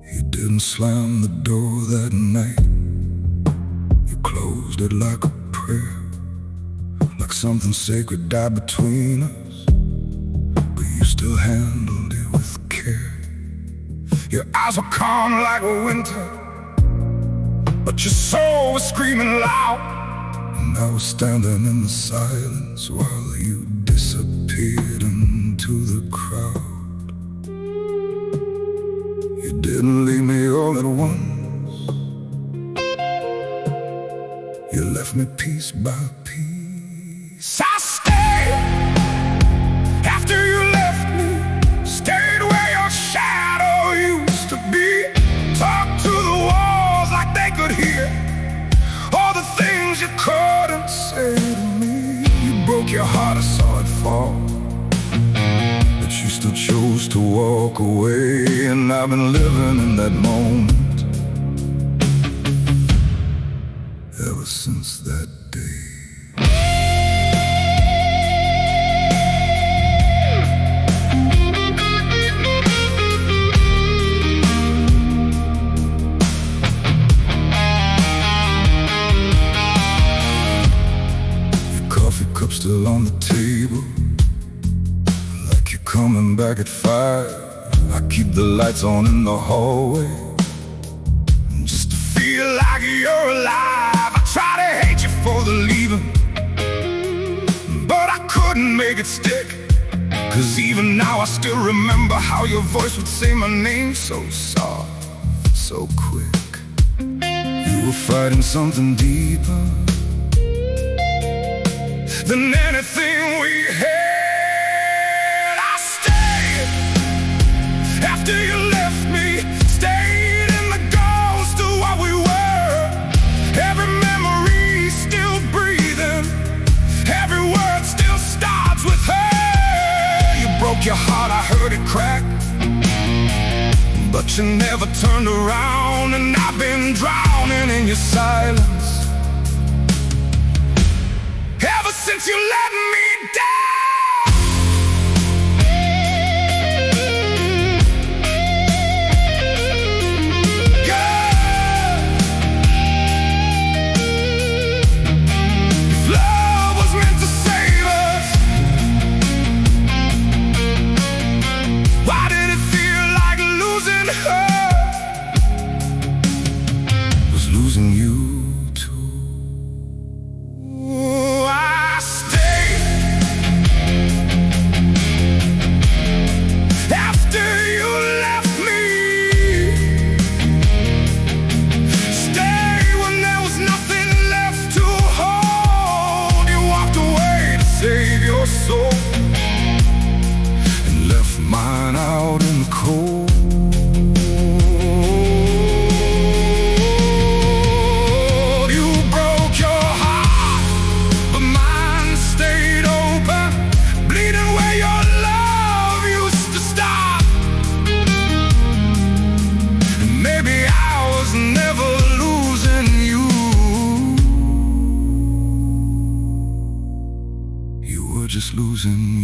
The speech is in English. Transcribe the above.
You didn't slam the door that night. You closed it like a prayer, like something sacred died between us, but you still handled it with care. Your eyes were calm like winter, but your soul was screaming loud. And I was standing in the silence while you disappeared into the crowd. You didn't leave me all at once. You left me piece by piece. I stayed after you left me, stayed where your shadow used to be. Talked to the walls like they could hear all the things you couldn't say to me. You broke your heart, I saw it fall, but you still chose to walk away. And I've been living in that moment ever since that day. Your coffee cup still on the table, like you're coming back at 5. I keep the lights on in the hallway just to feel like you're alive. I try to hate you for the leaving, but I couldn't make it stick. Cause even now I still remember how your voice would say my name so soft, so quick. You were fighting something deeper than anything we had. I stayed after you left me, stayed in the ghost of what we were. Every memory still breathing, every word still starts with her. You broke your heart, I heard it crack, but you never turned around. And I've been drowning in your silence ever since you let me down. Losing you too. I stayed after you left me, stayed when there was nothing left to hold. You walked away to save your soul and left mine out in the cold. Just losing